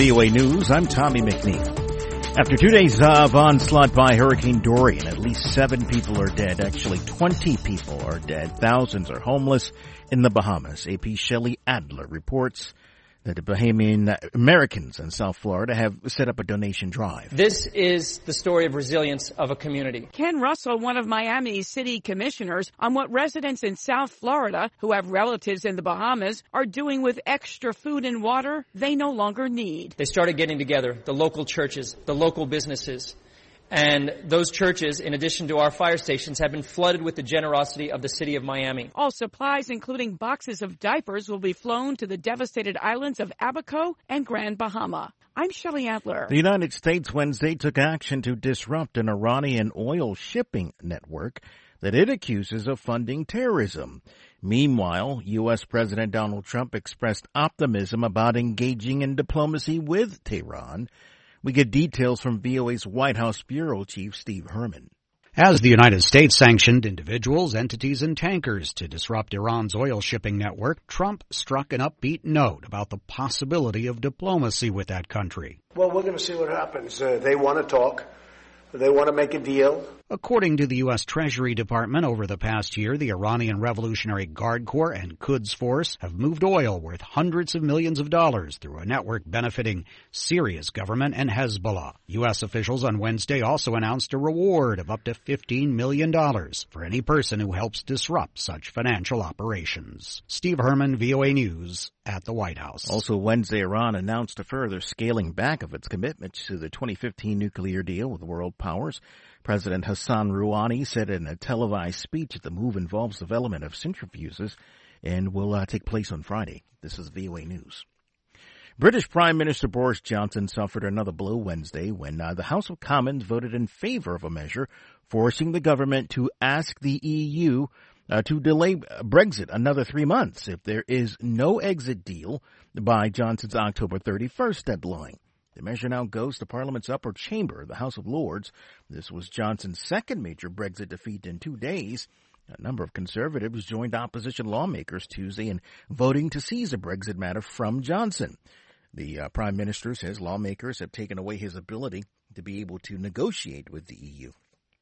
VOA News, I'm Tommy McNeil. After 2 days of onslaught by Hurricane Dorian, at least 7 people are dead. Actually, 20 people are dead. Thousands are homeless in the Bahamas. AP Shelley Adler reports that the Bahamian Americans in South Florida have set up a donation drive. This is the story of resilience of a community. Ken Russell, one of Miami's city commissioners, on what residents in South Florida who have relatives in the Bahamas are doing with extra food and water they no longer need. They started getting together, the local churches, the local businesses. And those churches, in addition to our fire stations, have been flooded with the generosity of the city of Miami. All supplies, including boxes of diapers, will be flown to the devastated islands of Abaco and Grand Bahama. I'm Shelley Adler. The United States Wednesday took action to disrupt an Iranian oil shipping network that it accuses of funding terrorism. Meanwhile, U.S. President Donald Trump expressed optimism about engaging in diplomacy with Tehran. We get details from VOA's White House Bureau Chief Steve Herman. As the United States sanctioned individuals, entities, and tankers to disrupt Iran's oil shipping network, Trump struck an upbeat note about the possibility of diplomacy with that country. Well, we're going to see what happens. They want to talk. They want to make a deal. According to the U.S. Treasury Department, over the past year, the Iranian Revolutionary Guard Corps and Quds Force have moved oil worth hundreds of millions of dollars through a network benefiting Syria's government and Hezbollah. U.S. officials on Wednesday also announced a reward of up to $15 million for any person who helps disrupt such financial operations. Steve Herman, VOA News, at the White House. Also Wednesday, Iran announced a further scaling back of its commitment to the 2015 nuclear deal with world powers. President Hassan Rouhani said in a televised speech that the move involves development of centrifuges and will take place on Friday. This is VOA News. British Prime Minister Boris Johnson suffered another blow Wednesday when the House of Commons voted in favor of a measure forcing the government to ask the EU to delay Brexit another 3 months if there is no exit deal by Johnson's October 31st deadline. The measure now goes to Parliament's upper chamber, the House of Lords. This was Johnson's second major Brexit defeat in 2 days. A number of Conservatives joined opposition lawmakers Tuesday in voting to seize the Brexit matter from Johnson. The Prime Minister says lawmakers have taken away his ability to be able to negotiate with the EU.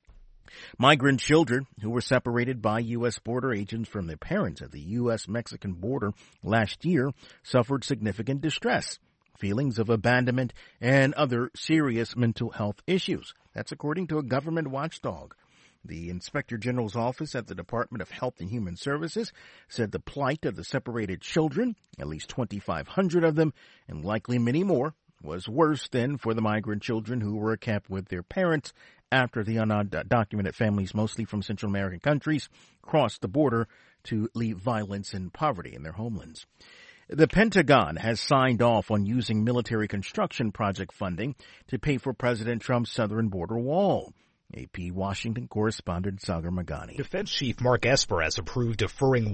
Migrant children who were separated by U.S. border agents from their parents at the U.S.-Mexican border last year suffered significant distress, feelings of abandonment, and other serious mental health issues. That's according to a government watchdog. The Inspector General's office at the Department of Health and Human Services said the plight of the separated children, at least 2,500 of them, and likely many more, was worse than for the migrant children who were kept with their parents after the undocumented families, mostly from Central American countries, crossed the border to leave violence and poverty in their homelands. The Pentagon has signed off on using military construction project funding to pay for President Trump's southern border wall. AP Washington correspondent Sagar Magani. Defense Chief Mark Esper has approved deferring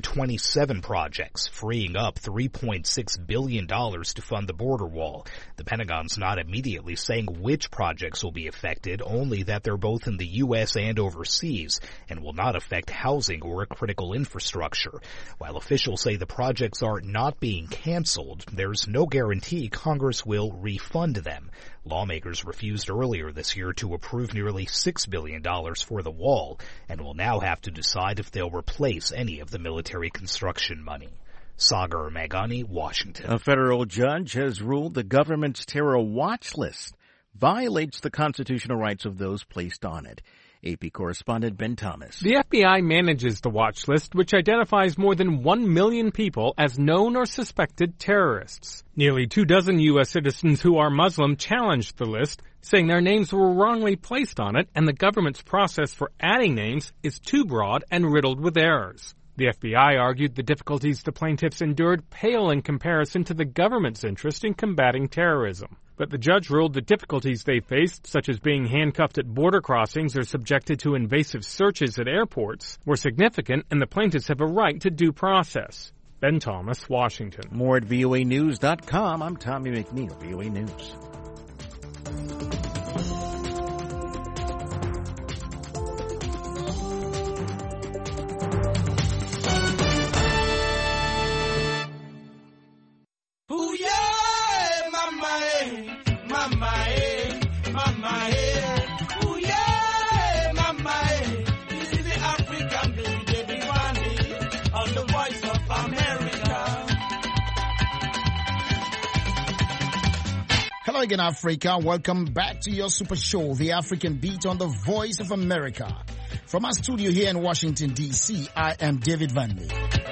127 projects, freeing up $3.6 billion to fund the border wall. The Pentagon's not immediately saying which projects will be affected, only that they're both in the U.S. and overseas and will not affect housing or critical infrastructure. While officials say the projects are not being canceled, there's no guarantee Congress will refund them. Lawmakers refused earlier this year to approve nearly $6 billion for the wall and will now have to decide if they'll replace any of the military construction money. Sagar Magani, Washington. A federal judge has ruled the government's terror watch list violates the constitutional rights of those placed on it. AP correspondent Ben Thomas. The FBI manages the watch list, which identifies more than 1 million people as known or suspected terrorists. Nearly 24 U.S. citizens who are Muslim challenged the list, saying their names were wrongly placed on it and the government's process for adding names is too broad and riddled with errors. The FBI argued the difficulties the plaintiffs endured pale in comparison to the government's interest in combating terrorism. But the judge ruled the difficulties they faced, such as being handcuffed at border crossings or subjected to invasive searches at airports, were significant and the plaintiffs have a right to due process. Ben Thomas, Washington. More at voanews.com. I'm Tommy McNeil, VOA News. Hello again, Africa. Welcome back to your super show, The African Beat on the Voice of America. From our studio here in Washington, D.C., I am David Vanley.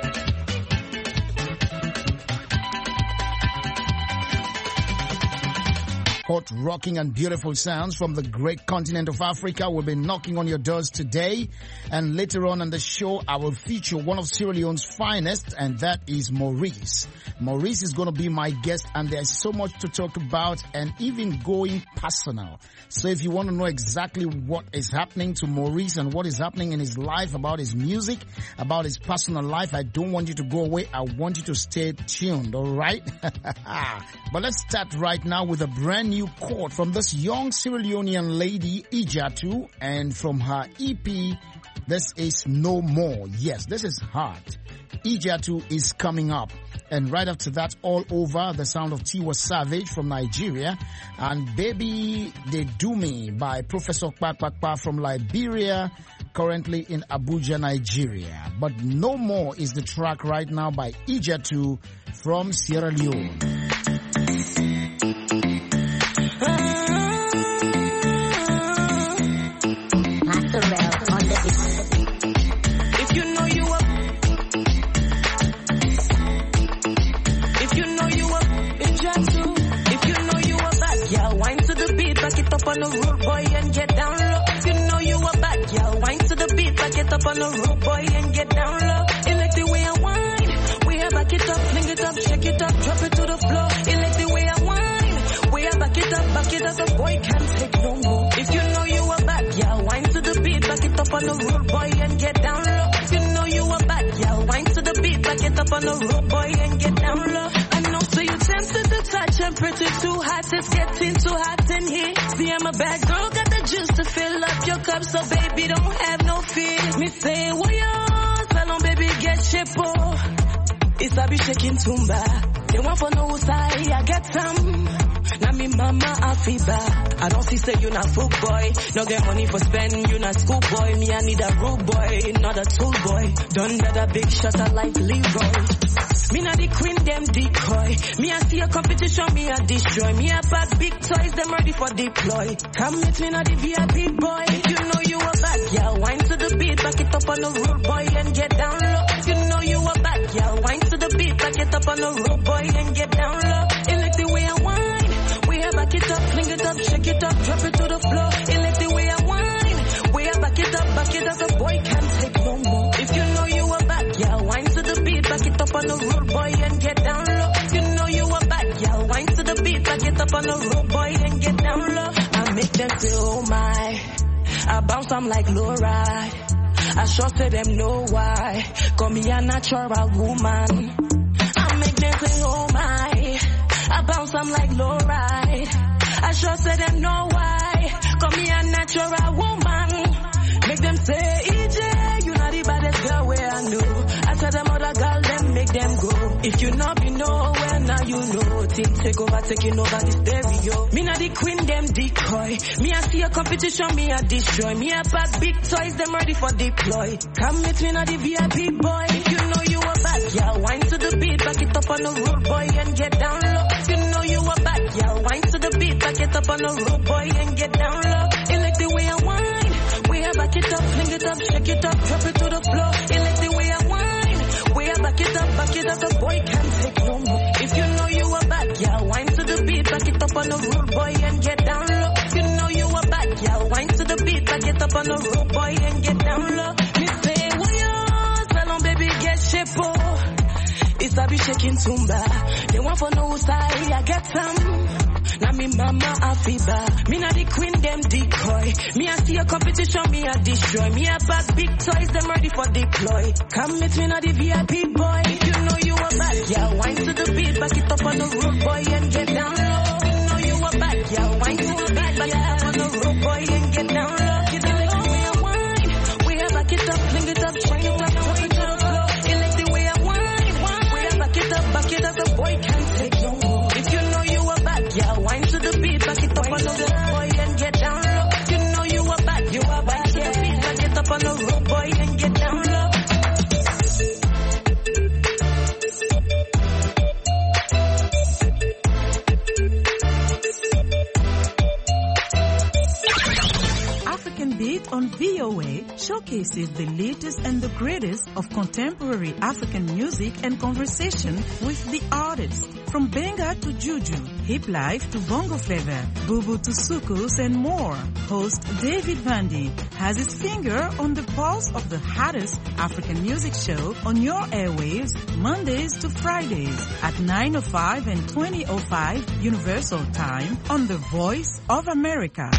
Hot, rocking and beautiful sounds from the great continent of Africa will be knocking on your doors today. And later on in the show, I will feature one of Sierra Leone's finest, and that is Maurice. Maurice is going to be my guest, and there's so much to talk about and even going personal. So if you want to know exactly what is happening to Maurice and what is happening in his life, about his music, about his personal life, I don't want you to go away. I want you to stay tuned, all right? But let's start right now with a brand new chord from this young Sierra Leonean lady, Ijatu, and from her EP, this is No More. Yes, this is hard. Ijatu is coming up. And right after that, All Over, the sound of Tiwa Savage from Nigeria, and Baby They Do Me by Professor Kpakpakpa from Liberia, currently in Abuja, Nigeria. But No More is the track right now by Ijatu from Sierra Leone. On the road, boy, and get down low. You know you a bad girl. Wine to the beat, back it up on the road, boy, and get down low. You like the way I whine. We have back it up, fling it up, shake it up, drop it to the floor. You like the way I whine. We have back it up, the boy can't take no more. If you know you a bad girl, wine to the beat, back it up on the road, boy, and get down low. You know you a bad girl. Wine to the beat, back it up on the road, boy, and get down low. I know, so you tempted to touch and pretty too hot. It's getting too hot in here. See, I'm a bad girl, got the juice to fill up your cup, so baby, don't have no fear. Me say, well, yo, tell on, baby, get shippo. It's I be shaking tumba. They want for no side, I get some. Now me mama, I feel bad. I don't see say you not fool boy. No get money for spend, you not school boy. Me, I need a rude boy, not a tool boy. Done better big shot, I like Leroy. Me not the queen, them decoy. Me I see a competition, me I destroy. Me I pack big toys, them ready for deploy. Come with me not the VIP boy. You know you a bad girl, wine to the beat, back it up on the road boy and get down low. You know you a bad girl, wine to the beat, back it up on the road boy and get down low. You like the way I whine. We have back it up, fling it up, shake it up, drop it to the floor. You like the way I whine. We have back it up, the boy can't take no more. If you know you a bad girl, wine to the beat, back it up on the road boy and get down low. You know you a bad girl, wine to the beat, back it up on the road boy and get down low. I make them feel oh my. I bounce, I'm like low ride. I sure say them know why. Call me a natural woman. I make them say oh my. I bounce, I'm like low ride. I sure say them know why. Call me a natural woman. Make them say, EJ, you not the baddest girl where I know. I tell them other girl, them make them go. If you not be nowhere, now you know. Things take over, taking over the stereo. Me not the queen, them decoy. Me I see a competition, me I destroy. Me I pack big toys, them ready for deploy. Come with me, not the VIP boy. If you know you a bad girl, wine to the beat, back it up on the road boy and get down low. You know you a bad girl, wine to the beat, back it up on the road boy and get down low. You like the way I whine. We have back it up, fling it up, shake it up, drop it to the floor. You like the way I whine. We have back it up, the boy can't take no more. If you know you a bad girl, wine to the beat, back it up on the road boy and get down low. You know you a bad girl, wine to the beat, back it up on the road boy and get down low. Me say, well, yo, tell on baby, get shippo. It's I be shaking tumba. They want for no side, I get some. Now me mama I feel bad. Me not the queen, them decoy. Me I see a competition, me I destroy. Me I pack big toys, them ready for deploy. Come with me not the VIP boy. If you know you a bad girl, wine to the beat, back it up on the road boy and get down low. You know you a bad girl, wine to the beat, back it up on the road boy and get down low. You don't like the way I whine. We have back it up, fling it up, shake it up, drop it to the floor. You like the way I whine. We have back it up, the boy can't take no more. If you know you a bad girl, wine to the beat, back it up on the road boy and get down low. You know you a bad girl, wine to the beat, back it up on the road boy and get down low. on VOA showcases the latest and the greatest of contemporary African music and conversation with the artists. From Benga to Juju, Hip Life to Bongo Flava, Bubu to Sukus and more. Host David Vandy has his finger on the pulse of the hottest African music show on your airwaves Mondays to Fridays at 9:05 and 20:05 Universal Time on The Voice of America.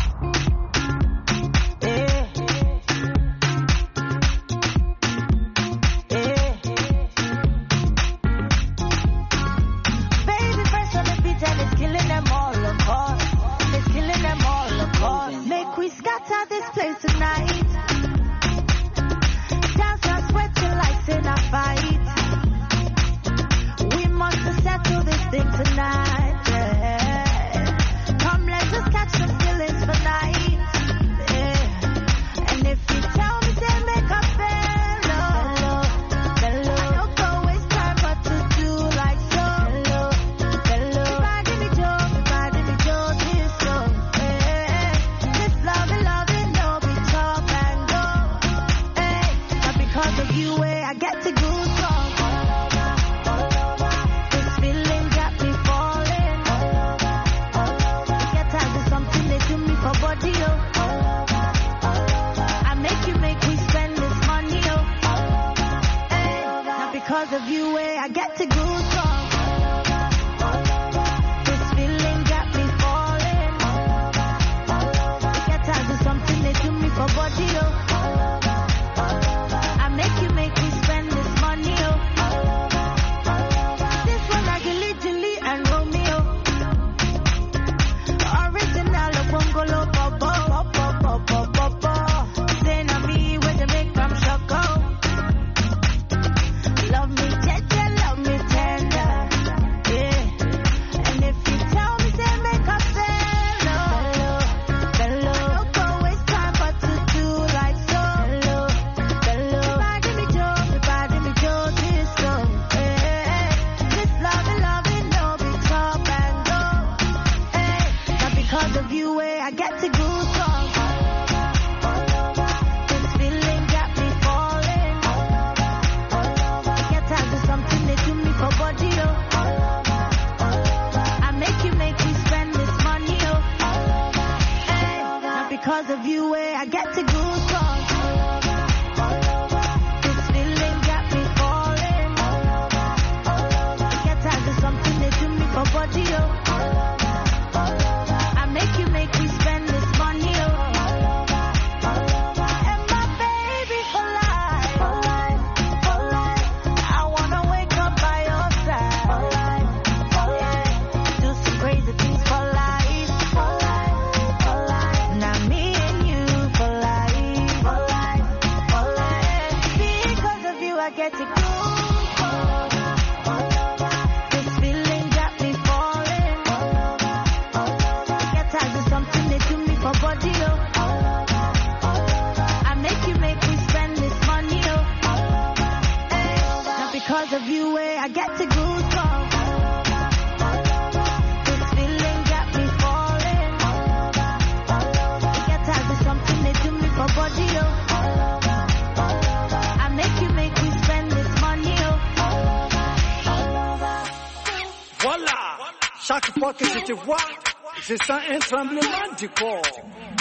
Chaque fois que je te vois, je sens un tremblement du corps.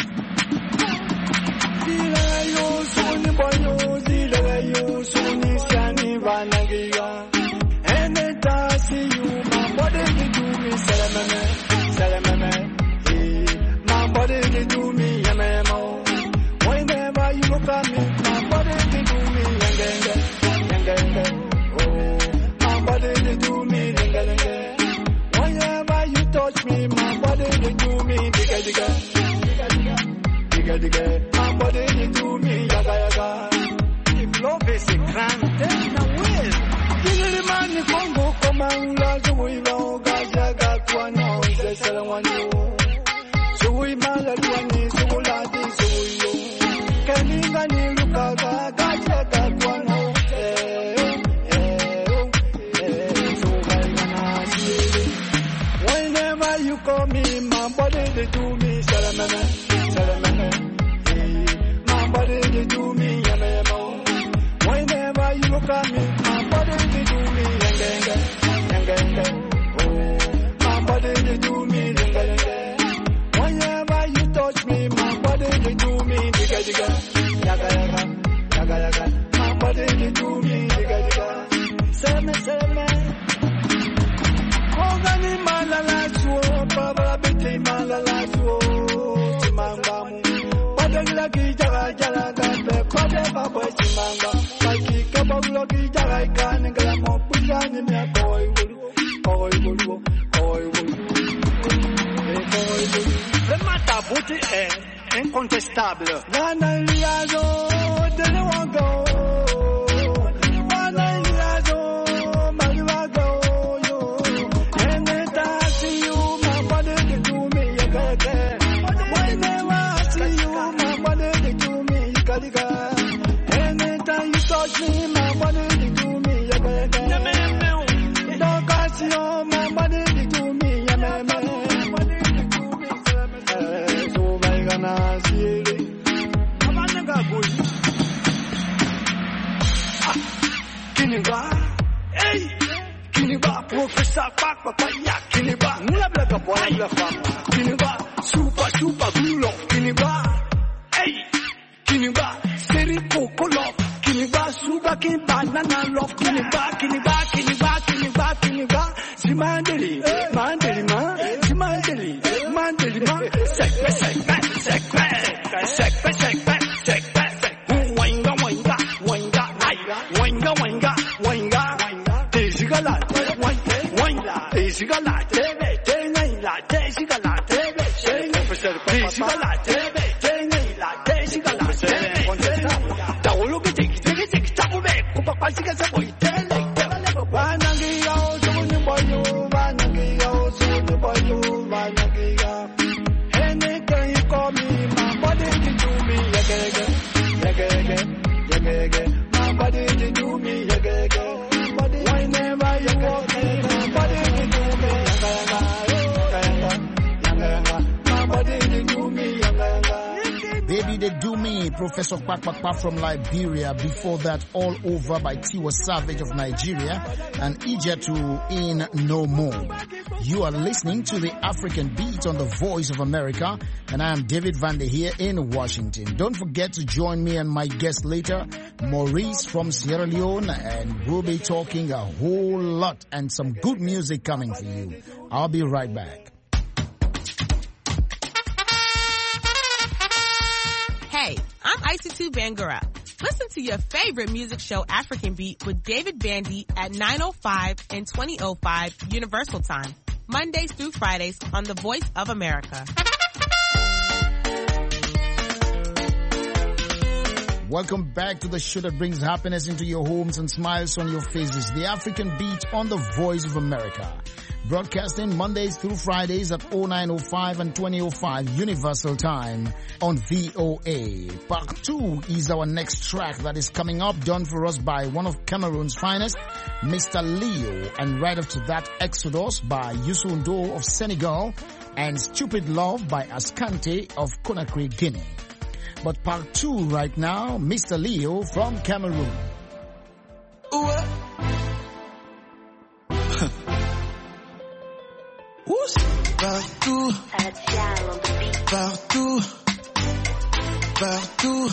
My body they do me, whenever you look at me, my body they do me, oh, my body they do me, whenever you touch me, my body they do me, digga, my body they do me, yaga. If love is a crime, then I will. Kill the man in Congo, come and lodge the way, Gaza got one, no, it's a one you. Suwi malagwani suulati suyo kaninga nilukaga gaja gagwana whenever you call me my body they do me salamana my after me, my body they do me yenga. My body they do me yenga. Whenever you touch me, my body they do me digga. Yaga. My body they do me digga. Say me. Ogani malala suo, pabra biti malala suo, chimangamu. Padagla ki jala gabe, kode babo chimanga. Kaki kabaglo ki jala ikane gramo, pujani me koi bolu. Le mata bouti est incontestable. Nana liazo, dele wango. Anytime you touch me, my body they do me my body they do me so vai gana siele abanga boy kiniba hey kiniba professor papa ya kiniba mula blaga boy la femme kiniba super gulo kiniba hey kiniba seri coco love kiniba sugar king banana love kiniba simandeli sekbe wanga desigala anything you call me, my body they do me my body they do me whenever you walk me, my body they do me my body they do me Baby, they do me. Professor Kpakpa from Liberia. Before that, All Over by Tiwa Savage of Nigeria and Ijetu in No More. You are listening to the African Beat on the Voice of America, and I am David Vande here in Washington. Don't forget to join me and my guest later, Maurice from Sierra Leone, and we'll be talking a whole lot and some good music coming for you. I'll be right back. Hey, I'm Isatu Bangura. Listen to your favorite music show, African Beat, with David Bandy at 9:05 and 20:05 Universal Time, Mondays through Fridays on The Voice of America. Welcome back to the show that brings happiness into your homes and smiles on your faces. The African Beat on The Voice of America. Broadcasting Mondays through Fridays at 09:05 and 20:05 Universal Time on VOA. Part 2 is our next track that is coming up, done for us by one of Cameroon's finest, Mr. Leo. And right after that, Exodus by Youssou N'Dour of Senegal and Stupid Love by Asante of Conakry, Guinea. But part 2 right now, Mr. Leo from Cameroon. Partout, partout, partout.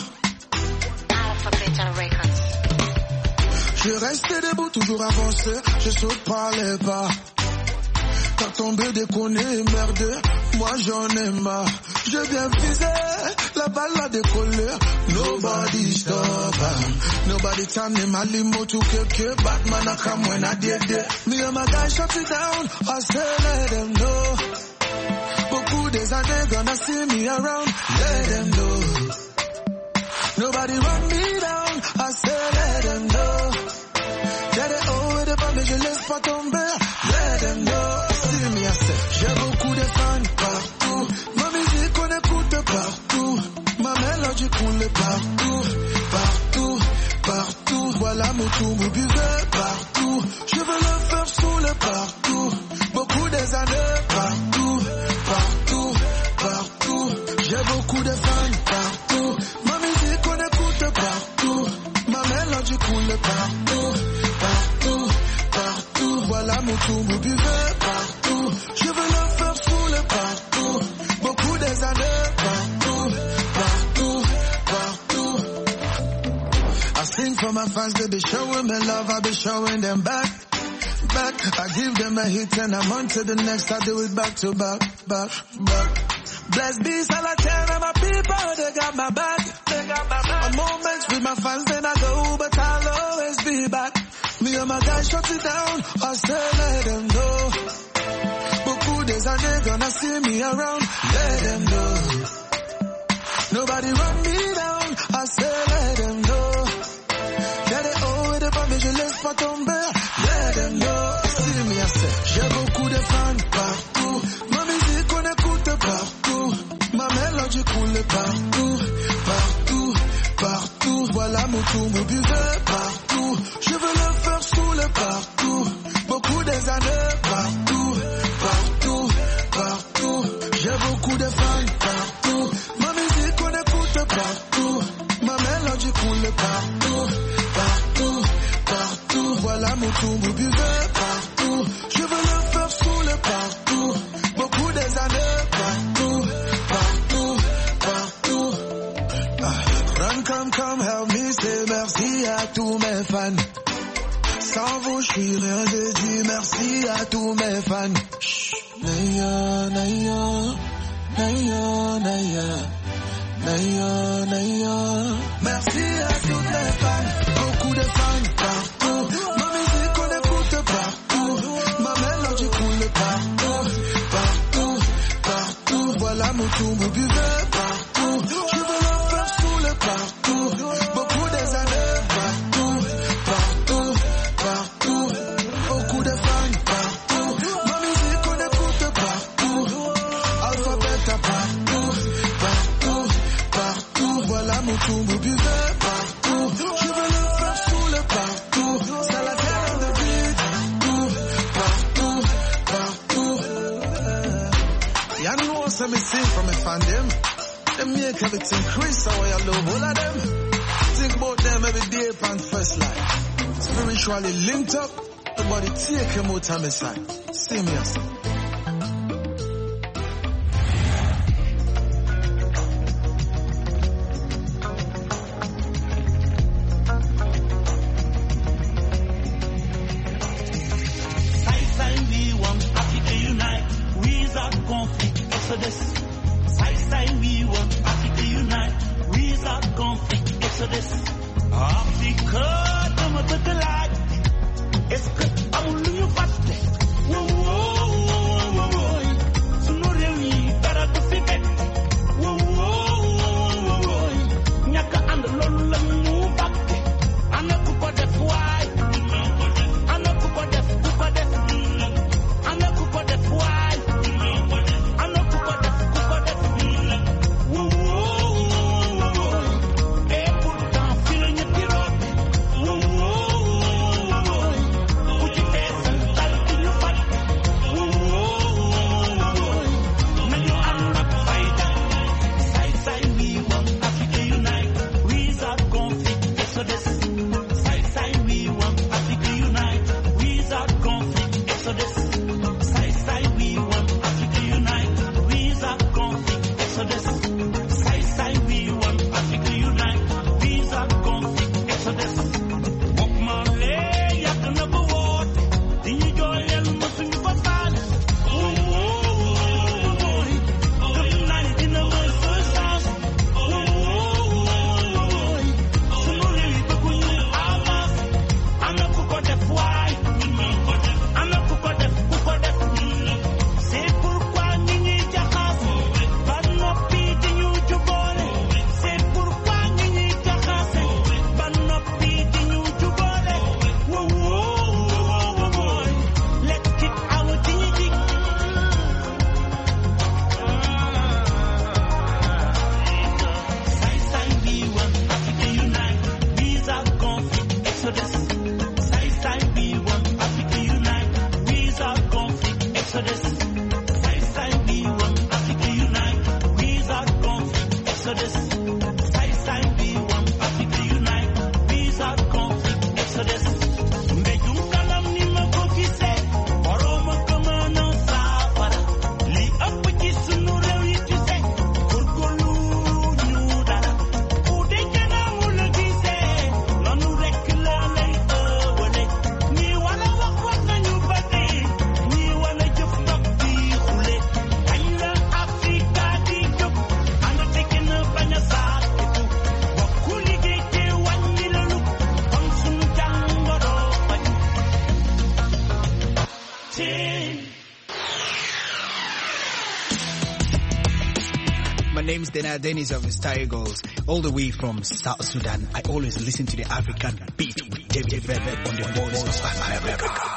Je reste debout, toujours avancé, je saute pas les pas. T'as tombé, déconné, merde, moi j'en ai marre. Je viens viser, la balle a décollé. Nobody stop, nobody turn me my limo to keke. Batman I come when I did it. Me and my guys shut it down, I say let them know. Beaucoup des années gonna see me around, let them know. Nobody run me down, I say let them know. J'ai des hauts et des bas mais je laisse pas tomber, let them know. See me I say, j'ai beaucoup de fans partout. Ma musique on écoute partout. Ma mélodie coule partout, partout, partout. Voilà mon tour, vous buvez partout. Je veux le faire saouler partout. Beaucoup des années partout, partout, partout. J'ai beaucoup de fans partout. Ma musique on écoute partout. Ma mélodie coule partout, fans, they be showing me love, I be showing them back. I give them a hit and I'm on to the next, I do it back to back. Blessed be Salaten and my people, they got my back. A moments with my fans, then I go, but I'll always be back. Me and my guys shut it down, I still let them know. Beaucoup des années gonna see me around, let them know. Nobody run me down, I still let them know. Yeah, they owe it for me, je laisse pas tomber, let them know. See me, I say, j'ai beaucoup de fans partout. Ma musique on écoute partout. Ma mélodie coule partout. Voilà mon tour, mon buveur partout. Je veux le faire sous le partout. Beaucoup des années partout. J'ai beaucoup de fans partout. Ma musique on écoute partout. Ma mélodie coule partout. Voilà mon tour, mon buveur partout. Je veux le faire sous le partout. Beaucoup des années partout. Run, come, help me say merci à tous mes fans. Sans vous, je suis rien, je dis merci à tous mes fans. Naya. Merci à tous mes fans. Beaucoup de fans partout. Ma musique on écoute partout. Ma mélodie coule partout. Voilà mon tour, mon buveur partout. Je veux le faire sous le partout. Beaucoup des années partout. Beaucoup de fans partout. Ma musique on écoute partout. Alphabet partout. Voilà mon tour, mon buveur partout. Je veux le faire sous le partout. C'est la terre de vie. Partout. Y'all know what's me sing from me fan them. Them make everything Chris, how I love all of them. Think about them every day upon first life. Spiritually linked up, nobody take him out of my side. See me yourself. We want Africa unite. Without conflict, exodus. We want Africa unite. Without conflict, exodus. Africa, dama bëgg laaj. Est-ce que amul lu ñu fàtte? Wow. Sunu réew yi dara du fi nekk. Wow. Ñàkk a ànd loolu la ñu bàkke. Ana ku ko def waay. Ana ku ko def ku ko def. Ana ku ko def waay. Ana ku ko def ku ko def. Et pourtant fii la ñu tiroot. Ku ci feesal dal di ñu fat. Nañu ànd ak fayda. Say we want Africa unite. Without conflict, exodus. Say we want Africa unite. Without conflict, exodus. Say we want Africa unite. Without conflict, exodus. Say we want Africa unite. Without conflict, exodus. Bob Marley yàgg na ko woote. Di ñu jooyal mësuñu ko faale. Gëm naa ni dina mooy sa chance. Sunu réew yi bëgguñu avance. Ana ku ko def waay. Ana ku ko def ku ko def. C'est pourquoi ñi ñuy jaxas. Ba noppi My name is Dennis of the Star Eagles, all the way from South Sudan. I always listen to the African beat with David Bandy on the Voice of America.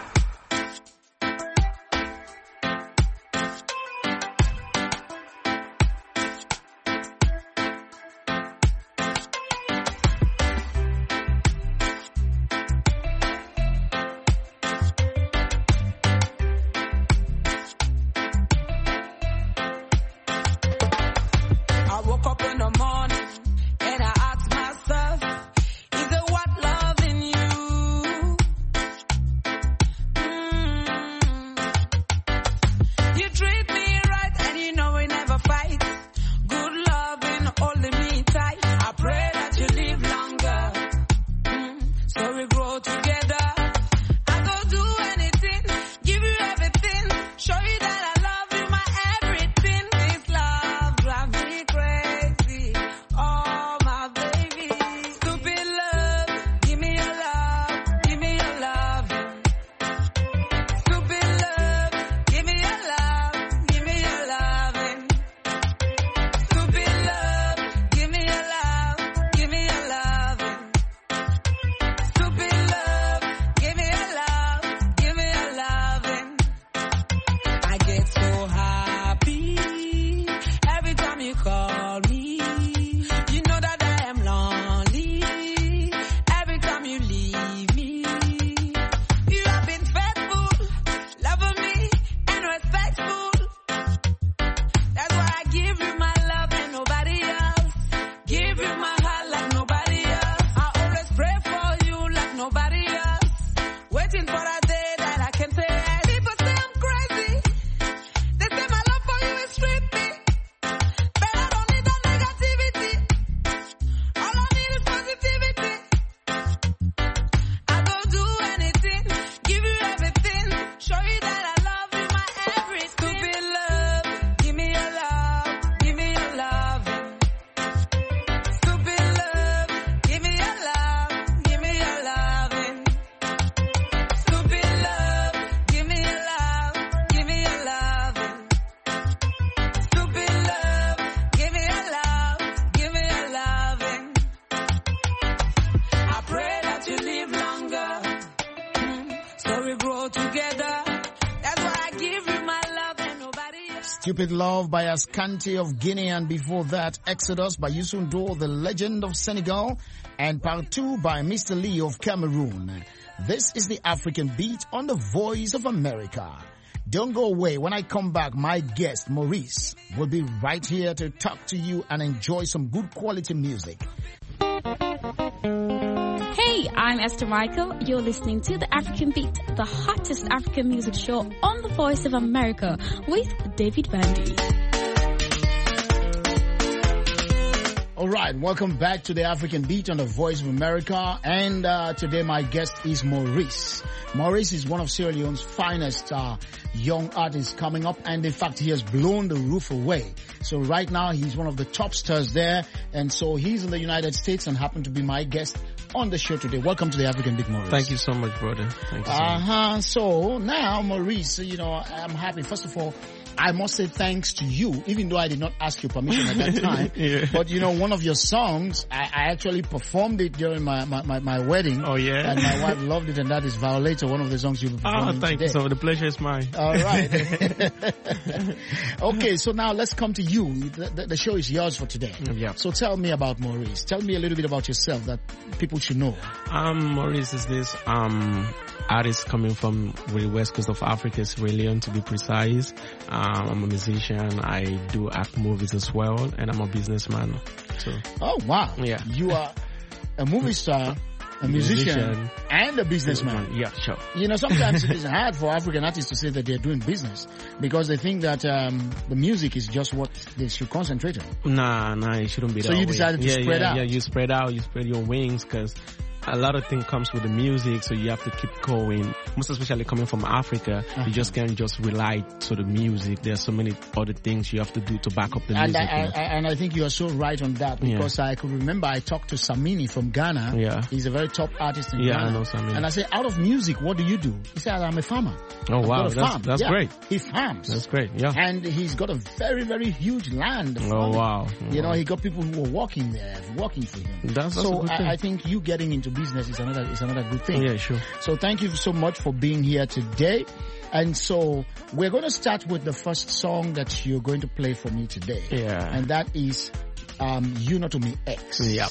Stupid Love by Ashanti of Guinea, and before that, Exodus by Youssou N'Dour, the legend of Senegal, and Part 2 by Mr. Lee of Cameroon. This is the African Beat on the Voice of America. Don't go away. When I come back, my guest, Maurice, will be right here to talk to you and enjoy some good quality music. Hey, I'm Esther Michael. You're listening to The African Beat, the hottest African music show on the Voice of America with David Bandy. All right, welcome back to The African Beat on the Voice of America. And today my guest is Maurice. Maurice is one of Sierra Leone's finest young artists coming up, and in fact he has blown the roof away. So right now he's one of the top stars there, and so he's in the United States and happened to be my guest on the show today. Welcome to The African Beat, Maurice. Thank you so much, brother. Thank you so much. So now, Maurice, I'm happy. First of all, I must say thanks to you, even though I did not ask your permission at that time. Yeah. But one of your songs, I actually performed it during my wedding. Oh yeah. And my wife loved it, and that is Violator, one of the songs you've performed thank today. you so much. The pleasure is mine. All right. Okay, so now let's come to you. The show is yours for today. Yeah. So tell me about Maurice. Tell me a little bit about yourself that people should know. Maurice is this artist coming from the west coast of Africa, Sierra Leone to be precise. I'm a musician. I do act movies as well, and I'm a businessman. So. Oh wow! Yeah, you are a movie star, a musician, and a businessman. Yeah, sure. Sometimes it is hard for African artists to say that they're doing business because they think that the music is just what they should concentrate on. Nah, it shouldn't be that way. So you decided to spread out. Yeah, you spread out. You spread your wings because a lot of things comes with the music, so you have to keep going. Most especially coming from Africa, you just can't just rely to the music. There's so many other things you have to do to back up the music. And I think you are so right on that, because I could remember I talked to Samini from Ghana. Yeah. He's a very top artist in Ghana. I know Samini. And I said, out of music, what do you do? He said, I'm a farmer. Oh, wow. That's yeah. great. He farms. That's great, yeah. And he's got a very, very huge land. Oh, wow. You know, he got people who are working there, working for him. That's so a good thing. I think you getting into business is another good thing. Yeah, sure. So thank you so much for being here today. And so we're going to start with the first song that you're going to play for me today. Yeah. And that is You Know To Me X. Yep.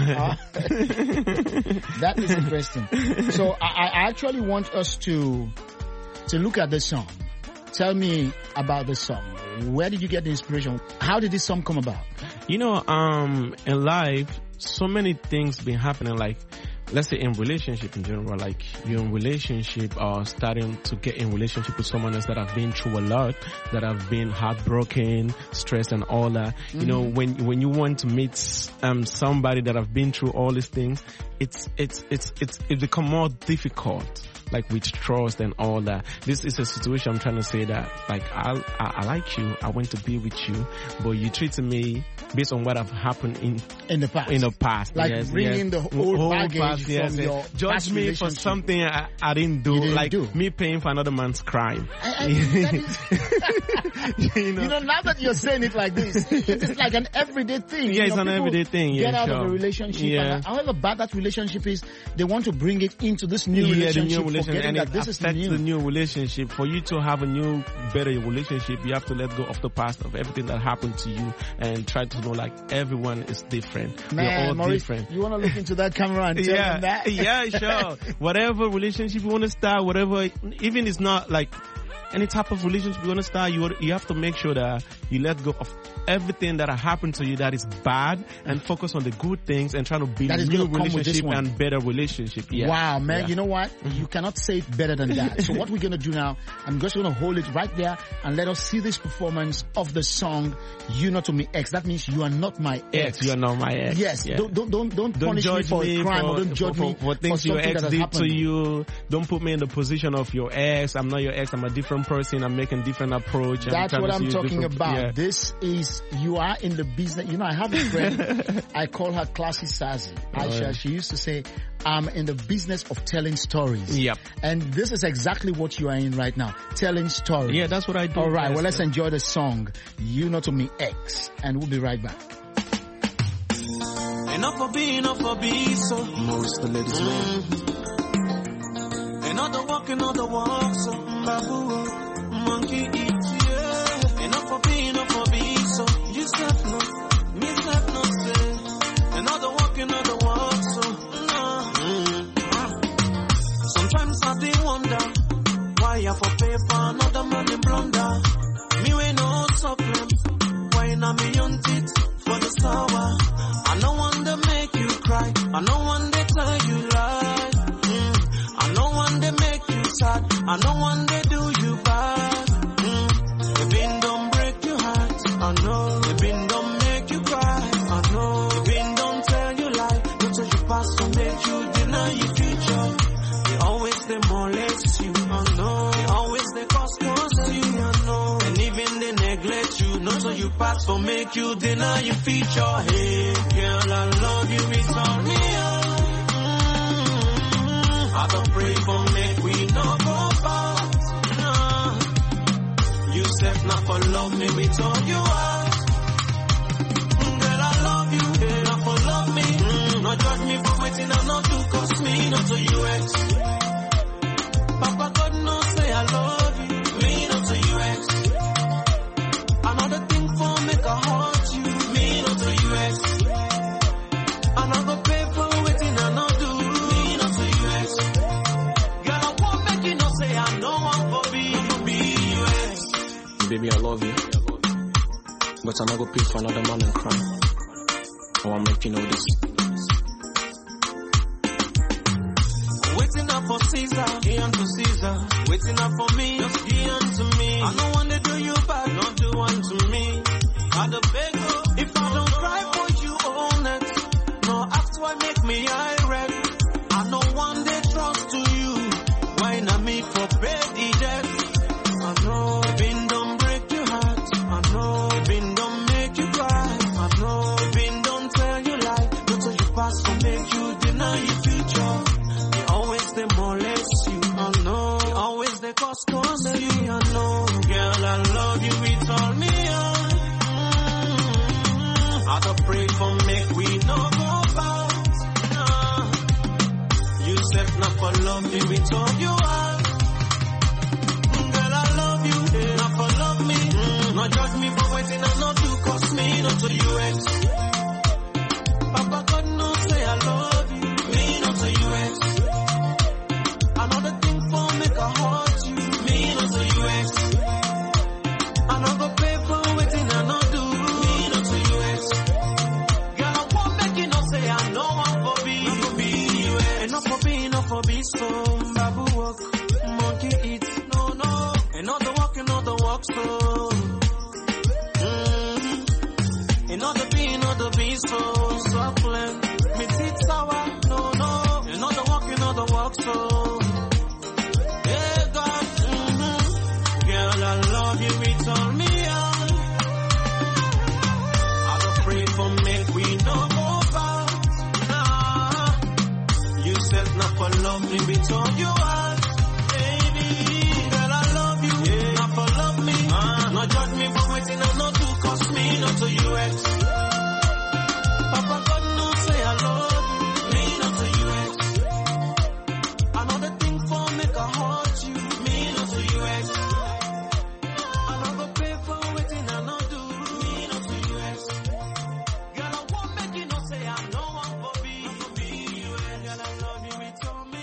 That is interesting. So I actually want us to look at the song. Tell me about the song. Where did you get the inspiration? How did this song come about? You know, in life, so many things been happening, like, let's say in relationship in general, like you're in relationship or starting to get in relationship with someone else that have been through a lot, that have been heartbroken, stressed and all that. You know, when you want to meet somebody that have been through all these things, it become more difficult. Like with trust and all that. This is a situation I'm trying to say that, like, I like you, I want to be with you, but you treated me based on what have happened in the past. Like bringing the old baggage past, from your judge past me for something I didn't do, me paying for another man's crime. You know, now that you're saying it like this, it's like an everyday thing. Yeah, it's an everyday thing. Get out of the relationship, and however bad that relationship is, they want to bring it into this new relationship. And it affects the new relationship. For you to have a new, better relationship, you have to let go of the past, of everything that happened to you, and try to know, like, everyone is different. Man, we're all Maurice, different. You want to look into that camera and tell them that? Yeah, sure. Whatever relationship you want to start, whatever, even it's not like any type of relationship you want to start, you have to make sure that you let go of everything that happened to you that is bad and focus on the good things and try to build a new relationship and better relationship. Yeah. Wow, man. You know what? You cannot say it better than that. So what we're going to do now, I'm just going to hold it right there and let us see this performance of the song You Know To Me X. That means you are not my ex. You are not my ex. Yes. Yeah. Don't punish me for a crime, or don't judge me for things your ex did to you. Don't put me in the position of your ex. I'm not your ex. I'm a different person. I'm making different approach. That's what I'm talking about. Yeah. This is, you are in the business. You know, I have a friend, I call her Classy Sassy. Aisha, she used to say, I'm in the business of telling stories. Yep. And this is exactly what you are in right now. Telling stories. Yeah, that's what I do. All right, well, let's enjoy the song, You Know To Me X, and we'll be right back. Enough for be, so most the ladies another walk, so babu. Monkey eat, yeah. Enough for be, so you step no, me step no say. Another walk, so Sometimes I do wonder why I for pay for another man in blunder. Me we no supplement, why na me on it for the sour. I no one to make you cry, I no one to tell you lies. I no one to make you sad, I no one to do you bad. The bin don't break your heart, I know. The bin don't make you cry, I know. The bin don't tell you lie, don't tell you past or make you deny your future. They always demolish you, I know. They always they cause you, I know. And even they neglect you, not so you pass for make you deny your future. Hey girl, I love you, it's on me. I don't pray for make we no go back. You said not for love me, we told you out. Girl, I love you, hey, not for love me. Not judge me for waiting, I'm not to cost me, not to you ex. Papa God knows say I love you, me not to you ex. Another thing for make a heart you, me not to you ex. Another pay for waiting, I not do, me not to you ex. Girl, I won't make you not say I know I'm for be you ex. Baby, I love you, but I'm not gonna pay for another man and crime. I wanna make you know this. Waiting up for Caesar, give unto Caesar. Waiting up for me, just give unto me. I don't want to do you bad, not do unto me. I the beg if I don't cry for you all night. No, ask why make me irate. waiting I not do, cause me not to you ex. Papa God knows say I love you, me not to you ex. Another thing for make a hurt you, me not to you ex. I not go pay for waiting I not do, me not to you ex. Girl, I won't make you not say I know I'm for be you ex. Enough for be so babu walk, monkey eat, no. Another walk so. Another be so plan. Me teeth sour, no. Another walk so. Yeah, God, girl, I love you, return me on. I don't pray for make we no go back. Nah, you said not for love me, return you on. Baby, girl, I love you, not for love me. No judge me for waiting, I not do, cause me not to you ex. Papa God knows say I love you, me not to you ex. Another thing for make a hurt you, me not to you ex. I not go pay for waiting, I not do, me not to you ex. Girl, I won't make you not say I know I'm for be you ex. Girl, I love you, return me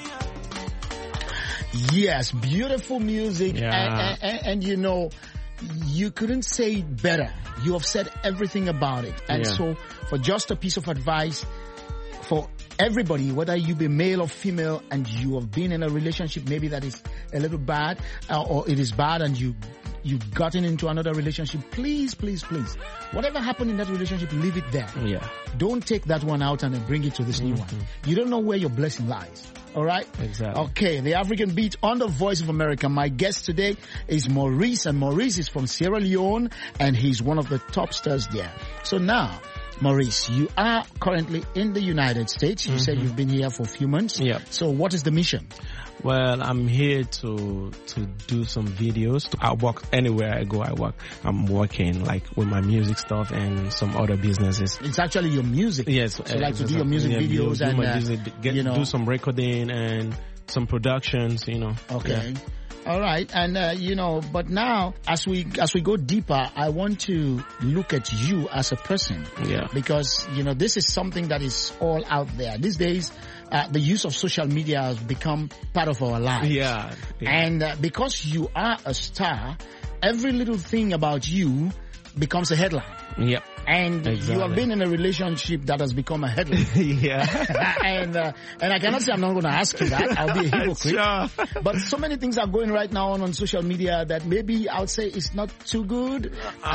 on. Yes, beautiful music, and you know, you couldn't say it better. You have said everything about it. And so, for just a piece of advice for everybody, whether you be male or female, and you have been in a relationship maybe that is a little bad, or it is bad, and you've gotten into another relationship, please, whatever happened in that relationship, leave it there. Yeah. Don't take that one out and then bring it to this new one. You don't know where your blessing lies. All right? Exactly. Okay, the African Beat on the Voice of America. My guest today is Maurice, and Maurice is from Sierra Leone, and he's one of the top stars there. So now, Maurice, you are currently in the United States. You said you've been here for a few months. Yeah. So what is the mission? Well, I'm here to do some videos. I work anywhere I go. I'm working like with my music stuff and some other businesses. It's actually your music. Yes. So you like to do your music videos and do some recording and some productions, you know. Okay. Yeah. All right. And, but now as we go deeper, I want to look at you as a person. Yeah. Because, this is something that is all out there. These days, the use of social media has become part of our lives. Yeah. And because you are a star, every little thing about you becomes a headline. Yep. And you have been in a relationship that has become a headline. Yeah. and I cannot say I'm not going to ask you that. I'll be a hypocrite. Sure. But so many things are going right now on social media that maybe I would say it's not too good.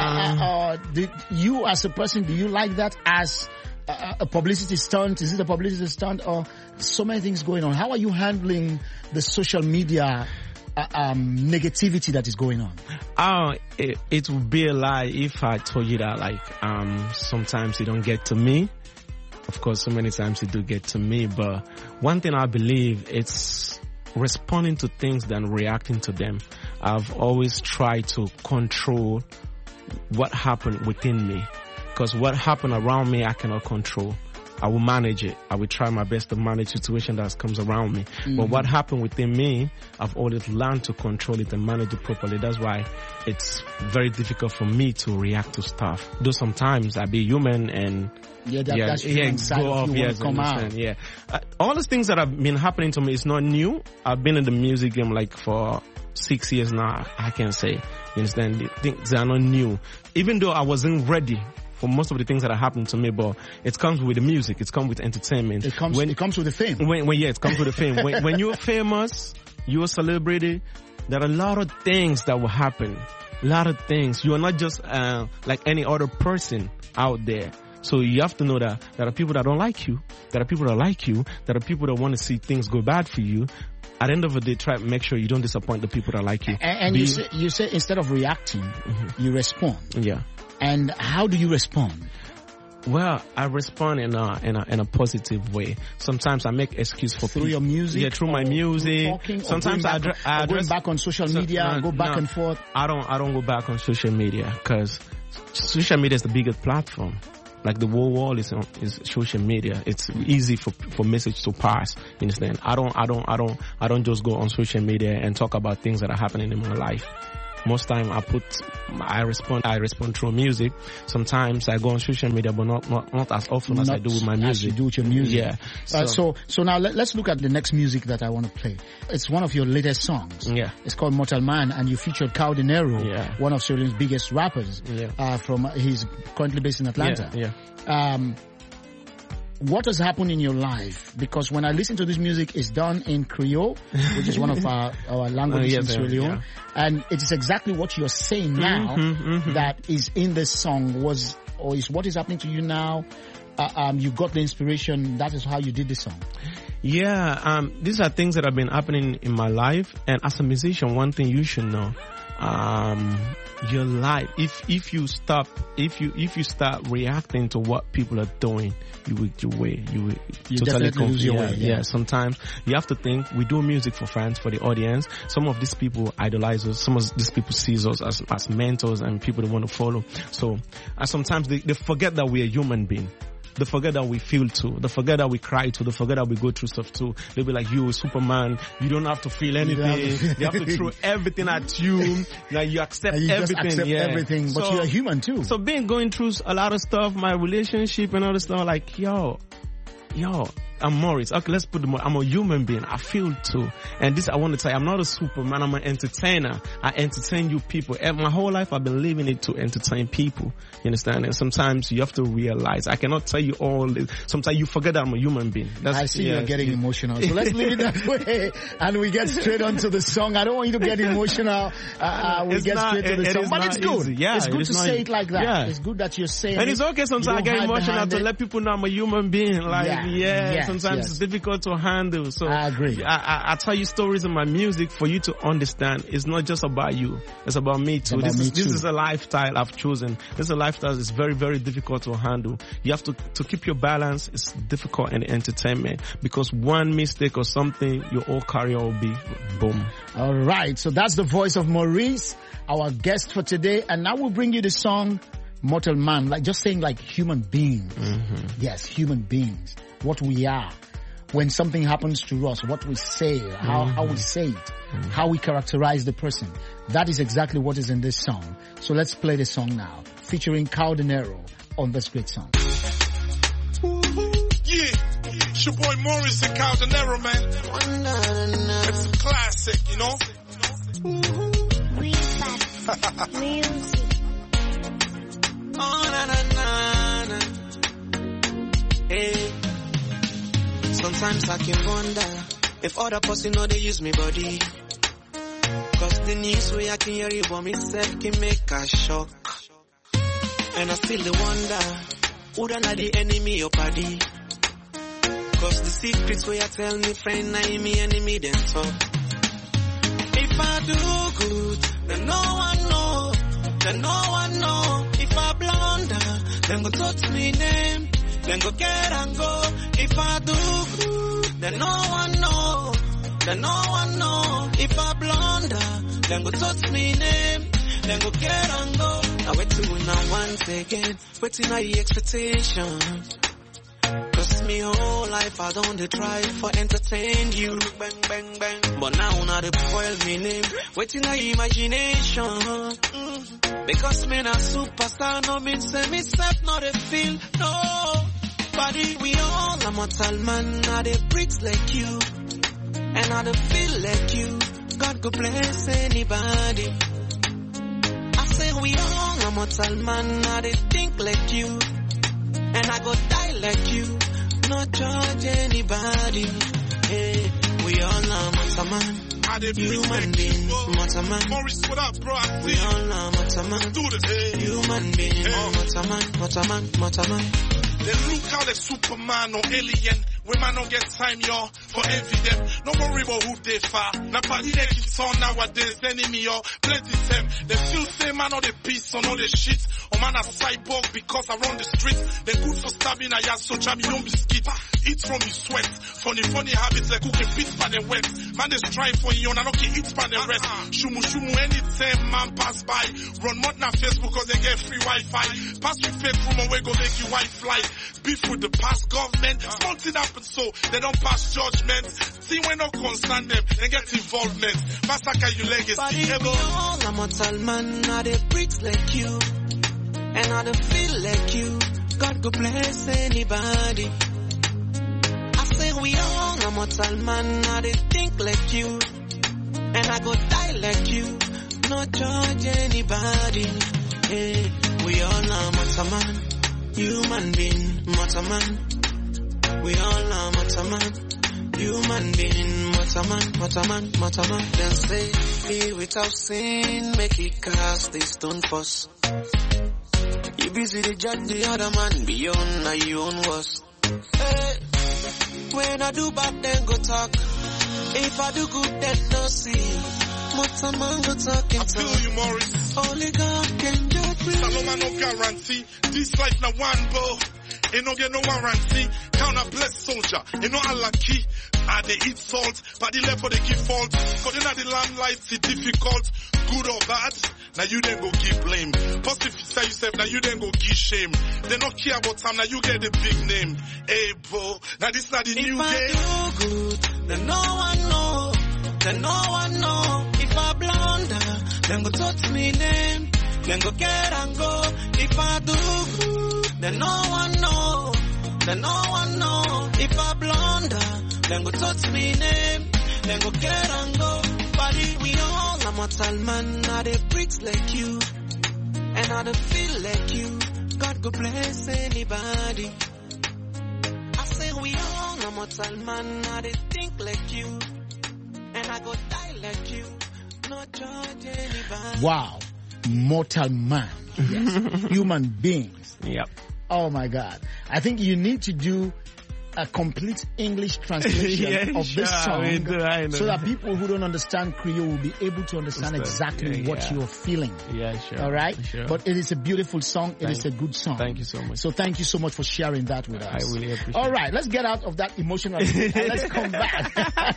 You as a person, do you like that as a publicity stunt? Is it a publicity stunt, or so many things going on? How are you handling the social media negativity that is going on? It would be a lie if I told you that sometimes it don't get to me. Of course, so many times it do get to me, but one thing I believe, it's responding to things than reacting to them. I've always tried to control what happened within me, because what happened around me I cannot control. I will manage it. I will try my best to manage situation that comes around me. But what happened within me, I've always learned to control it and manage it properly. That's why it's very difficult for me to react to stuff. Though sometimes I be human and that's inside go of off. you Yes, come out. Yeah. All these things that have been happening to me is not new. I've been in the music game for 6 years now, I can say. You understand? Things are not new. Even though I wasn't ready for most of the things that are happening to me, but it comes with the music, it comes with entertainment. It comes with the fame. It comes with the fame. When you're famous, you're a celebrity, there are a lot of things that will happen. A lot of things. You are not just like any other person out there. So you have to know that there are people that don't like you. There are people that like you. There are people that want to see things go bad for you. At the end of the day, try to make sure you don't disappoint the people that like you. And you say instead of reacting, you respond. Yeah. And how do you respond? Well, I respond in a positive way. Sometimes I make excuse for through your music. Yeah, through my music. Talking, sometimes I going back on social media, and forth. I don't go back on social media because social media is the biggest platform. Like the whole world is social media. It's easy for message to pass. You understand? I don't just go on social media and talk about things that are happening in my life. Most time I respond through music. Sometimes I go on social media, but not as often as I do with my music. As you do with your music. Yeah. So now let's look at the next music that I want to play. It's one of your latest songs. Yeah. It's called Mortal Man, and you featured Kao Dinero, one of Sierra Leone's biggest rappers. He's currently based in Atlanta. What has happened in your life? Because when I listen to this music, it's done in Creole, which is one of our languages in Sierra Leone. And it is exactly what you're saying now that is in this song is what is happening to you now. You got the inspiration. That is how you did this song. Yeah. These are things that have been happening in my life. And as a musician, one thing you should know, your life, if you start reacting to what people are doing, you will totally lose your way. Yeah, sometimes you have to think, we do music for fans, for the audience. Some of these people idolize us, some of these people sees us as mentors and people they want to follow. So sometimes they forget that we're a human being. They forget that we feel too. They forget that we cry too. They forget that we go through stuff too. They'll be like, you, Superman, you don't have to feel anything. They have to throw everything at you. Like you accept everything. Just accept everything, but you're a human too. So going through a lot of stuff, my relationship and all this stuff, like, yo, I'm Maurice. Okay, let's put I'm a human being. I feel too. And this, I want to tell you, I'm not a Superman. I'm an entertainer. I entertain you people. And my whole life, I've been living it to entertain people. You understand? And sometimes you have to realize, I cannot tell you all this. Sometimes you forget that I'm a human being. I see you're getting emotional. So let's leave it that way. And we get straight onto the song. I don't want you to get emotional. We get straight to the song. But it's good. Easy. Yeah, it's good to say it like that. Yeah. It's good that you're saying it. And it's okay sometimes I get emotional to let people know I'm a human being. Like, sometimes it's difficult to handle. So I agree. I tell you stories in my music for you to understand. It's not just about you. It's about me too. This is a lifestyle I've chosen. This is a lifestyle that's very, very difficult to handle. You have to keep your balance. It's difficult in entertainment because one mistake or something, your whole career will be boom. All right. So that's the voice of Maurice, our guest for today. And now we'll bring you the song Mortal Man, like just saying like human beings. Yes, human beings. What we are. When something happens to us, what we say, how we say it, how we characterize the person. That is exactly what is in this song. So let's play the song now, featuring Kao Dinero on this great song. Yeah, it's your boy Maurice and Kao Dinero, man. It's a classic, you know? Music. Oh, na na na na. Hey. Sometimes I can wonder if other person know they use me body. Cause the news way I can hear you but myself can make a shock. And I still wonder, who done are the enemy or body? Cause the secrets way I tell me friend, I me enemy then talk. If I do good, then no one know. Then no one know. If I blunder, then go touch me name. Then go get and go. If I do good, then no one know. Then no one know. If I blunder, then go touch me name. Then go get and go. Now wait till now once again. Waiting on your expectation. Cause me whole life I don't try for entertain you. Bang, bang, bang. But now not to spoil me name. Waiting on your imagination. Because me not superstar, no mean say me self not a feel, no. Body, we all are mortal man, not a bricks like you. And not a feel like you. God go bless anybody. I say we all are mortal man, not a think like you. And I go die like you. Not judge anybody. Hey, we all are mortal man. Human being, mortal man. Maurice, what up, bro? We all are mortal man. Do this. Human being, mortal man, mortal man, mortal man. They look out like Superman or alien. Women don't get time, y'all, for envy them. No worry about who they far. Now, party they keep on nowadays, enemy, y'all. Plenty them. They still say, man, all the peace on all the shit. Or man, a cyborg because I run the street. They good for stabbing, I so jammy, don't be skit. Eat from his sweat. Funny habits like cooking fish by the wet. Man, they strive for you, and I don't get eat by the rest. Shumu, anytime man pass by. Run more than Facebook cause they get free Wi-Fi. Pass with fake rumor, we go make you white fly. Beef with the past government. Small thing that happen so they don't pass judgment. See when no concern them, they get involvement. Massacre your legacy. But if we all are mortal man, I dey breathe like you, and I dey feel like you. God go bless anybody. I say we all are mortal man, I dey think like you, and I go die like you. No judge anybody. Hey, we all are mortal man, human being, mortal man. We all are mortal man, human being, mortal man, mortal man, mortal man. Then say, he without sin, make it cast the stone first. You busy to judge the other man beyond now your own worst. Hey, when I do bad, then go talk. If I do good, then no see. Mortal man go talk and talk. I feel you, Morris. Only God can judge me. Saloma no guarantee. This life na one bow. Ain't no get no warranty. Count a blessed soldier. Ain't no unlucky. And they eat salt. But the left for they give fault. Cause in the land life, it's difficult. Good or bad. Now you then go give blame. Positive say yourself. Now you then go give shame. They don't care about time. Now you get the big name. Hey, bro. Now this not the new game. If I do good, then no one know. Then no one know. If I blunder, then go touch me name. Then go get and go. If I do good, then no one know. Then no one know. If I blunder, then go touch me name. Then go get and go. But if we all are mortal man, I dey breathe like you, and I dey feel like you. God go bless anybody. I say we all are mortal man, I dey think like you, and I go die like you. No judge anybody. Wow. Mortal man. Yes. Human beings. Yep. Oh my God. I think you need to do a complete English translation of this song so that people who don't understand Creole will be able to understand exactly what you're feeling. Yeah, sure. All right? Sure. But it is a beautiful song. It is a good song. Thank you so much. So thank you so much for sharing that with us. I really appreciate it. All right, let's get out of that emotional state and let's come back.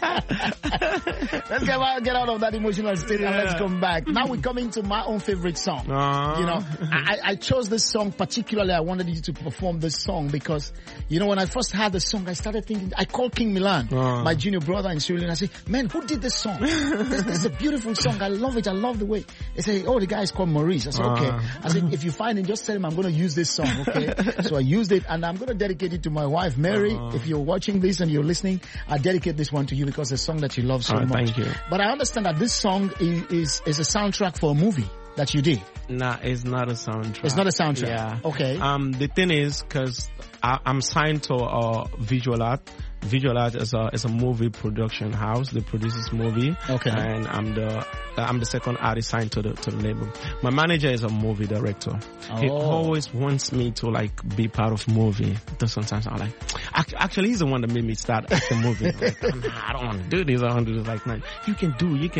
Let's get out of that emotional state and let's come back. Now we're coming to my own favorite song. You know, I chose this song particularly. I wanted you to perform this song because, you know, when I first heard the song, I started thinking, I called King Milan, my junior brother in Sierra Leone. I said, man, who did this song? This is a beautiful song. I love it. I love the way. They say, oh, the guy is called Maurice. I said, okay. I said, if you find him, just tell him I'm going to use this song, okay? So I used it and I'm going to dedicate it to my wife, Mary. If you're watching this and you're listening, I dedicate this one to you because it's a song that you love so much. Thank you. But I understand that this song is a soundtrack for a movie that you did. Nah, it's not a soundtrack. It's not a soundtrack. Yeah. Okay. The thing is, cause I'm signed to Visual Art. Visual Art is a movie production house. They produce this movie. Okay. And I'm the second artist signed to the label. My manager is a movie director. He always wants me to like be part of movie. But sometimes I'm like, actually he's the one that made me start acting movie. Like, I don't want to do this. I want to do this. Like, no, you can do this.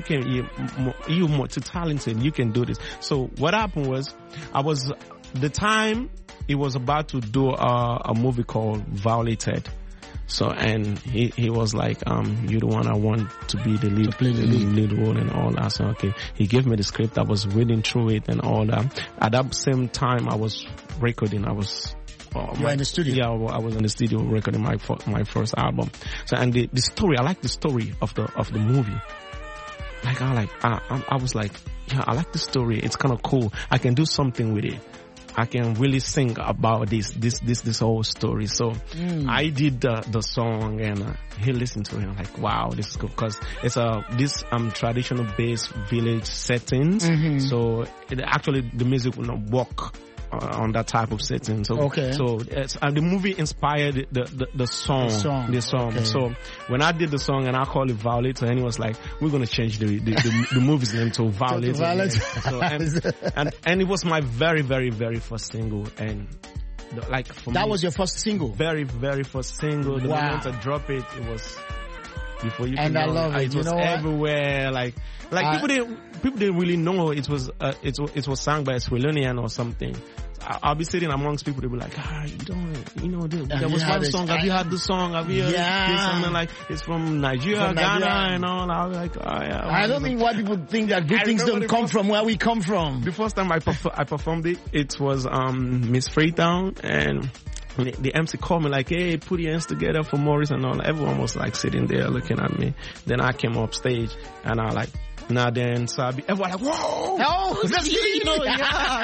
You're more too talented. You can do this. So what happened was, the time he was about to do a movie called Violated. So, and he was like, you're the one I want to be the lead role and all that. So, okay. He gave me the script. I was reading through it and all that. At that same time, I was recording. You were in the studio? Yeah, I was in the studio recording my first album. So, and the story, I like the story of the movie. Like, I was like, yeah, I like the story. It's kind of cool. I can do something with it. I can really sing about this whole story. So I did the song and he listened to it. I'm like, wow, this is cool because it's this traditional based village settings. So actually the music will not work on that type of setting. So the movie inspired the song. Okay. So when I did the song and I called it Violator, and he was like, we're going to change the movie's name to Violator. So, and it was my very, very, very first single. And like for that me, was your first single? Very, very first single. The moment I dropped it, it was before you and can know, I love it. It was everywhere. Like people didn't really know it was sung by a Sierra Leonean or something. I'll be sitting amongst people, they'll be like, there was one song, have you heard the song? Have you heard something like, it's from Nigeria, Ghana, and all. I'll be like, I don't think why people think that good things don't come from where we come from. The first time I performed it was Miss Freetown, and the MC called me like, hey, put your hands together for Maurice and all. Everyone was like sitting there looking at me. Then I came up stage and I like, now then Sabi, everyone like, whoa! Oh, that's you know, yeah.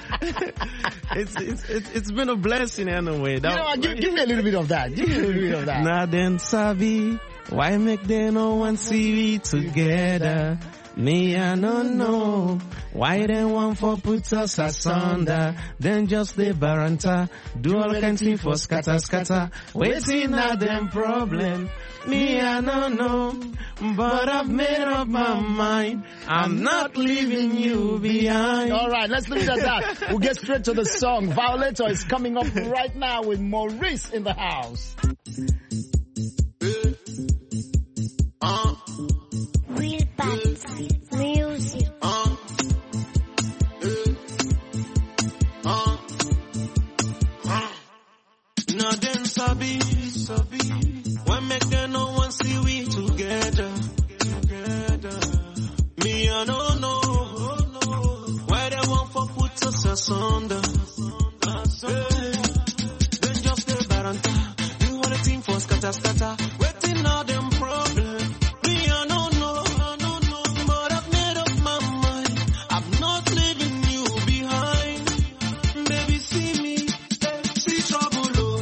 It's been a blessing anyway. Give me a little bit of that. Give me a little bit of that. Now then Sabi, why make them no one see we together? Me, I don't know why they want for put us asunder. Then just the baranta, do all kind thing for scatter. Waiting at them problem. Me, I don't know, but I've made up my mind. I'm not leaving you behind. All right, let's leave it at that. We'll get straight to the song. Violator is coming up right now with Maurice in the house. Real bad music. Now then Sabi, why make them no one see we together? Me I don't know why they want for put us asunder. Then just the baranta, do all the thing for scatter. Waiting all them problem. Me I don't know, but I've made up my mind. I'm not leaving you behind. Baby see me, see trouble.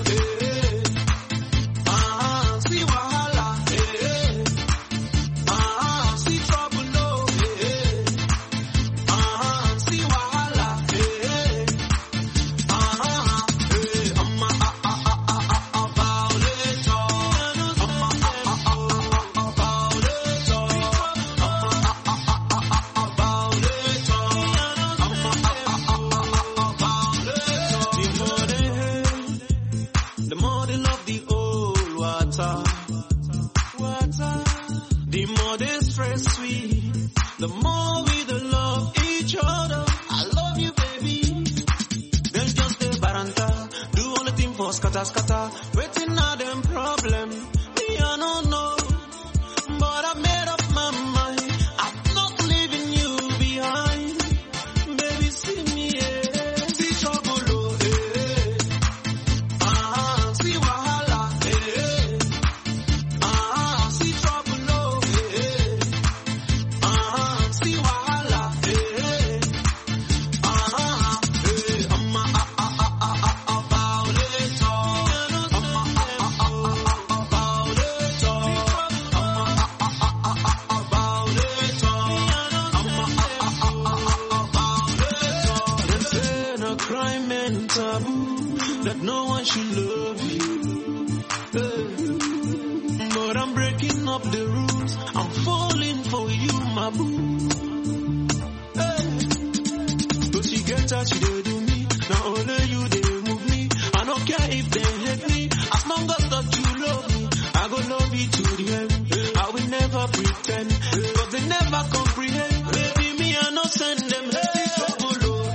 The more we love each other. I love you, baby. Then just the baranta, do all the thing for scatter. Waiting on them problem. Me I don't know, but I made up my mind. I'm not leaving you behind. Baby, see me, see trouble, see wahala, see trouble, see wahala, crime and taboo that no one should love you. But I'm breaking up the rules. I'm falling for you, my boo. Cause she get how she dey do me. Now only you they move me. I don't care if they hate me. As long as that you love me, I go love you to the end. I will never pretend, cause they never comprehend. Baby, me I not send them hey trouble.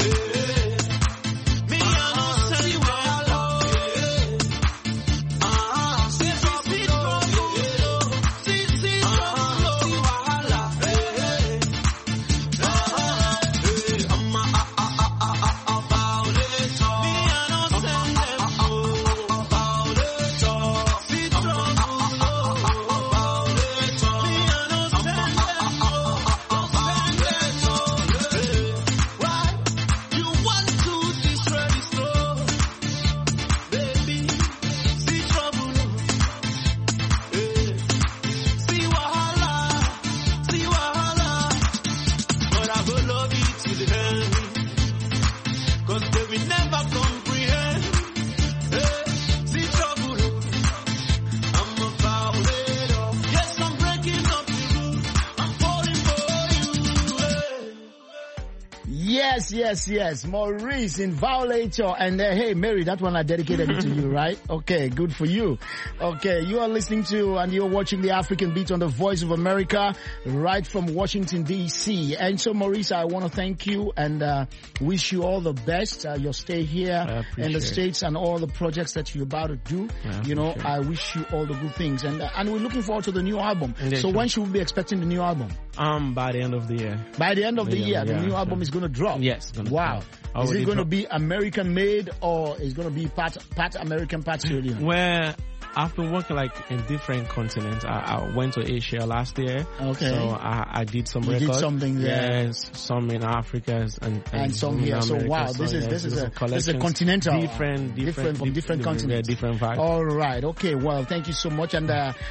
Yes. Maurice in Violator. And hey, Mary, that one I dedicated it to you, right? Okay, good for you. Okay, you are listening to and you're watching the African Beat on the Voice of America right from Washington, D.C. And so, Maurice, I want to thank you and wish you all the best. Your stay here in the States and all the projects that you're about to do. I wish you all the good things. And we're looking forward to the new album. So when should we be expecting the new album? By the end of the year. By the end of the year, the new album is going to drop. Yes. It's gonna Wow. come. Is it going to be American made or is it going to be part American, part Sierra Leone? Well, I've been working like in different continents. I went to Asia last year. Okay. So I did some You records. did something there. Yes, some in Africa and some in here. So America. wow, So, this is a collections. continental, different from different continents. Different vibes. All right. Okay. Well, thank you so much. And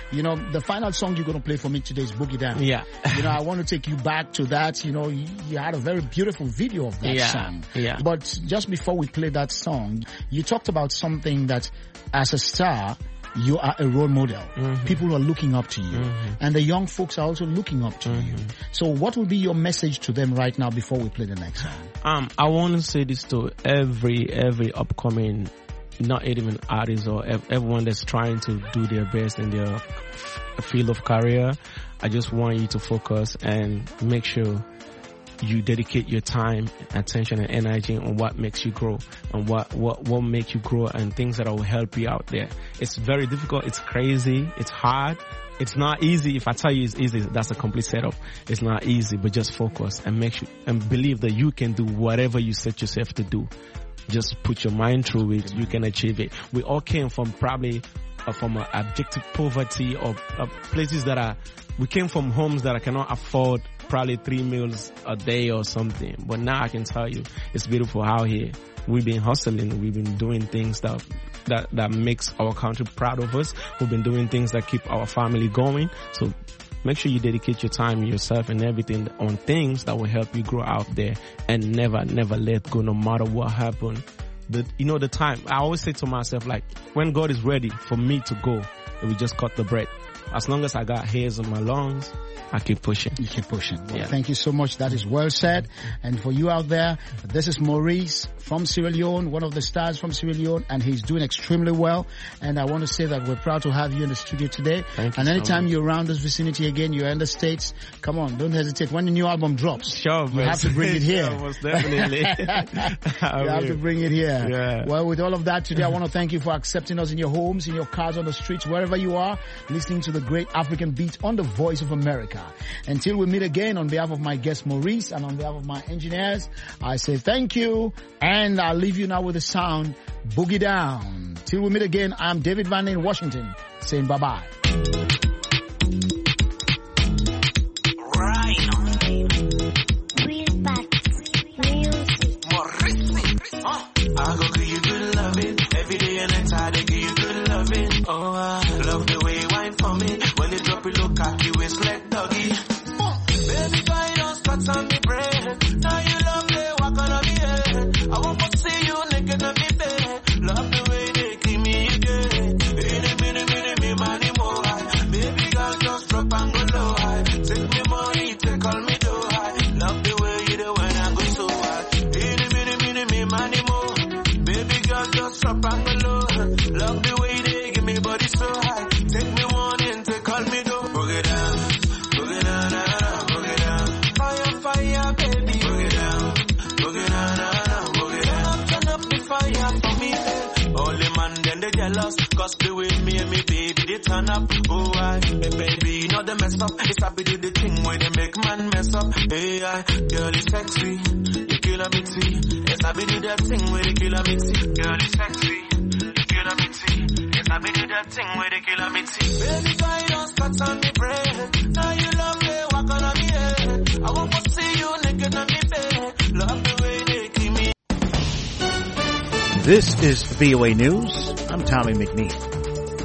the final song you're going to play for me today is Boogie Down. Yeah. I want to take you back to that. You had a very beautiful video of that song. Yeah. But just before we play that song, you talked about something that, as a star, you are a role model. Mm-hmm. People are looking up to you. Mm-hmm. And the young folks are also looking up to you. So what will be your message to them right now before we play the next song? I want to say this to every upcoming, not even artist or everyone that's trying to do their best in their field of career. I just want you to focus and make sure you dedicate your time, attention, and energy on what makes you grow and what makes you grow and things that will help you out there. It's very difficult. It's crazy. It's hard. It's not easy. If I tell you it's easy, that's a complete setup. It's not easy, but just focus and make sure and believe that you can do whatever you set yourself to do. Just put your mind through it. You can achieve it. We all came from probably from objective poverty or places we came from homes that I cannot afford probably 3 meals a day or something. But now I can tell you, it's beautiful out here. We've been hustling. We've been doing things that makes our country proud of us. We've been doing things that keep our family going. So make sure you dedicate your time, yourself, and everything on things that will help you grow out there and never let go no matter what happens. The time, I always say to myself, like, when God is ready for me to go, we just cut the bread. As long as I got hairs on my lungs, I keep pushing. You keep pushing. Well, thank you so much. That is well said. And for you out there, this is Maurice from Sierra Leone, one of the stars from Sierra Leone, and he's doing extremely well. And I want to say that we're proud to have you in the studio today. Thank you and anytime so much. you're around this vicinity again, you're in the States, come on, don't hesitate. When the new album drops, sure, you have to bring it here. Sure, most definitely. You have to bring it here. Yeah. Well, with all of that today, I want to thank you for accepting us in your homes, in your cars, on the streets, wherever you are, listening to the great African Beat on the Voice of America. Until we meet again, on behalf of my guest Maurice and on behalf of my engineers, I say thank you, and I'll leave you now with the sound Boogie Down. Till we meet again, I'm David Van in Washington, saying bye-bye. I go give you good loving every day and night. I give you good loving. Oh, I love the way you whine for me. When you drop it, look at you, it's like doggy. Baby girl, you don't start on me brain. Now you love me, walk on me head. I want to see you naked on me bed. Love the way they keep me again. Me, money more high. Baby girl, just drop and go low high. Take me money, take all me dough high. Love the way you do when I go so high. Me, money more. Baby girl, just drop and go low. Love the way they give me body so high. Take me money and take all me dough. Boogie down, boogie down, boogie down. Fire, baby. Boogie down, boogie down, boogie down. Turn up the fire for me. All the man then they jealous, cause the way me and me baby they turn up. Oh I, hey baby, not the mess up. It's happy do the thing where they make man mess up. Hey I, girl is sexy, you killer me tea. It's happy do that thing where they killer me tea. Girl is sexy, you killer me tea. It's happy do that thing where they killer me tea. Baby girl, don't start on me brain. Now you love me, walk on me head. I want to see you naked on me bed. Love the way they keep me. This is VOA News. I'm Tommy McNeil.